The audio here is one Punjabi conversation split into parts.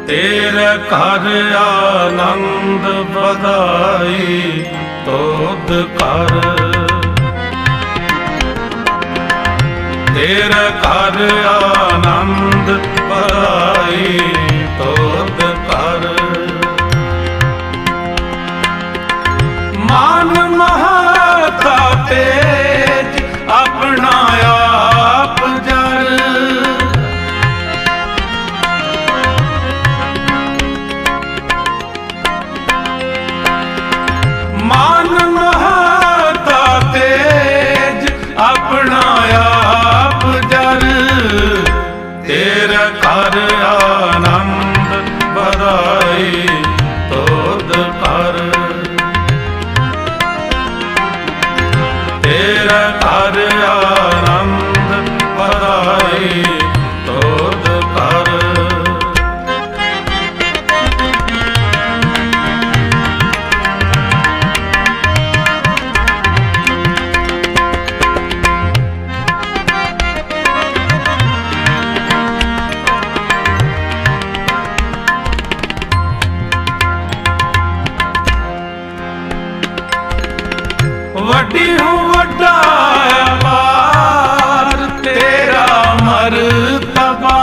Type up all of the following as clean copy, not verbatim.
ਤੇਰੇ ਘਰ ਆਨੰਦ ਵਧਾਈ ਤੋਧ ਕਰ। ਤੇਰੇ ਘਰ ਆਨੰਦ ਵਧਾਈ ਤੋਧ ਕਰ। ਮਾਨ ਮਹਾਤਾ ਤੇਜ ਆਪਣਾ ਆਪ ਜਰ। ਮਾਨ ਮਹਾਤਾ ਤੇਜ ਆਪਣਾ ਆਪ ਜਰ। ਤੇਰੇ ਘਰ ਆਨੰਦ ਵਧਾਈ ਤੋਧ ਕਰ। ਤੇਰੇ ਘਰ ਆਨੰਦ ਵਧਾਈ ਤੋਧ ਕਰ। ਵੱਡੀ ਹੂੰ ਵੱਡਾ ਅਪਾਰ ਤੇਰਾ ਮਰਤਬਾ।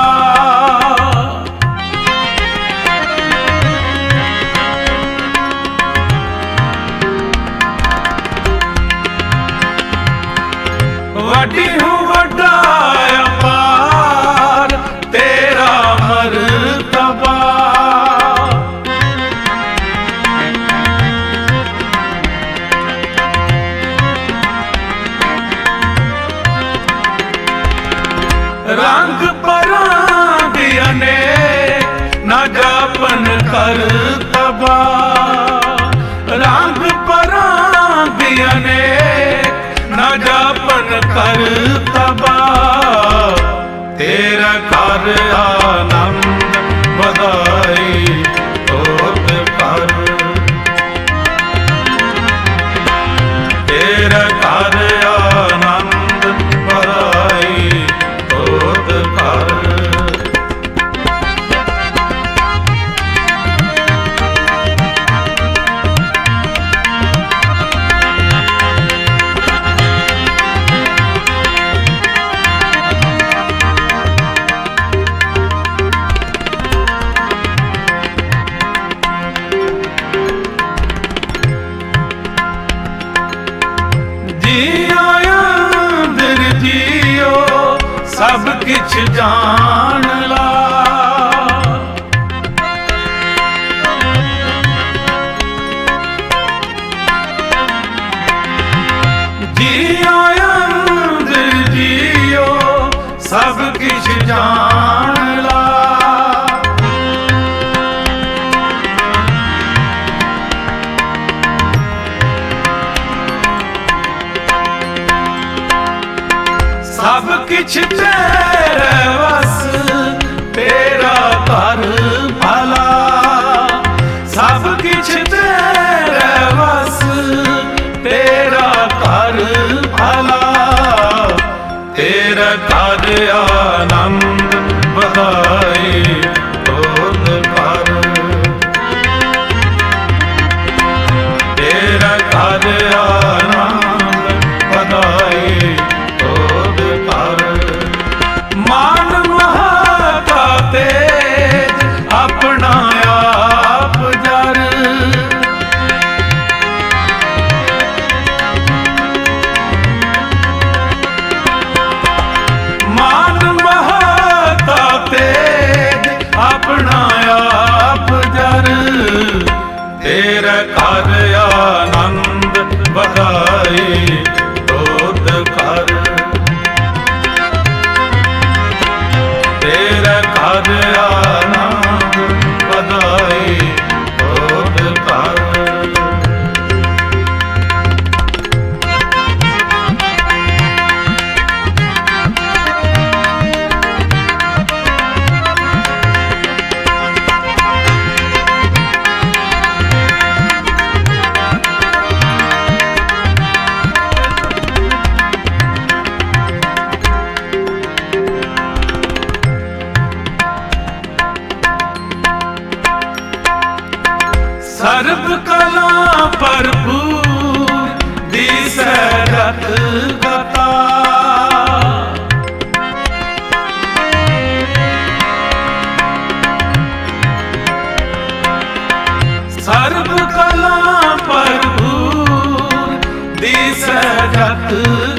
ਵੱਡੀ ਹੂੰ ਵੱਡਾ ਅਪਾਰ ਤੇਰਾ ਮਰਤਬਾ। ਰੰਗ ਪਰਾਂ ਦੀ ਅਨੇਕ ਨਾ ਜਾਪਨ ਕਰਤਬਾ। ਰੰਗ ਪਰਾਂ ਦੀ ਅਨੇਕ ਨਾ ਜਾਪਨ ਕਰਤਬਾ। ਤੇਰਾ ਘਰ ਆਨੰਦ ਵਧਾਈ ਤੋਧ ਕਰ। ਤੇਰਾ ਘਰ ਆਨੰਦ ਵਧਾਈ ਤੋਧ ਕਰ। ਸਭ ਕਿਛ ਜਾਣ ਲਾ। ਜੀਓ ਅੰਦਰ ਜੀਓ ਸਭ ਕਿਛ ਜਾਣ ਲਾ। ਸਭ ਕਿਛ ਤੇਰੇ ਵਸ ਤੇਰਾ ਘਰ ਭਲਾ। ਸਭ ਕਿਛ ਤੇਰੇ ਵਸ ਤੇਰਾ ਘਰ ਭਲਾ। ਤੇਰੇ ਘਰ ਆਨੰਦ ਵਧਾਈ ਤੋਧ ਕਰ। ਤੇਰੇ ਘਰ ਆਨੰਦ ਵਧਾਈ ਤੋਧ ਕਰ। ਮਾਨ ਮਹਾਤਾ ਤੇਜ ਆਪਣਾ ਆਪ ਜਰ। ਮਾਨ ਮਹਾਤਾ ਤੇਜ ਆਪਣਾ ਆਪ ਜਰ। ਤੇਰੇ ਘਰ ਆਨੰਦ ਵਧਾਈ ਤੋਧ ਕਰ। ਤੇਰੇ ਘਰ ਆਨੰਦ ਵਧਾਈ ਤੋਧ ਕਰ। ਸਰਬ ਕਲਾ ਭਰਪੂਰ ਦਿਸੈ ਰਤ ਗਤਾ। ਸਰਬ ਕਲਾ ਭਰਪੂਰ ਦਿਸੈ ਰਤ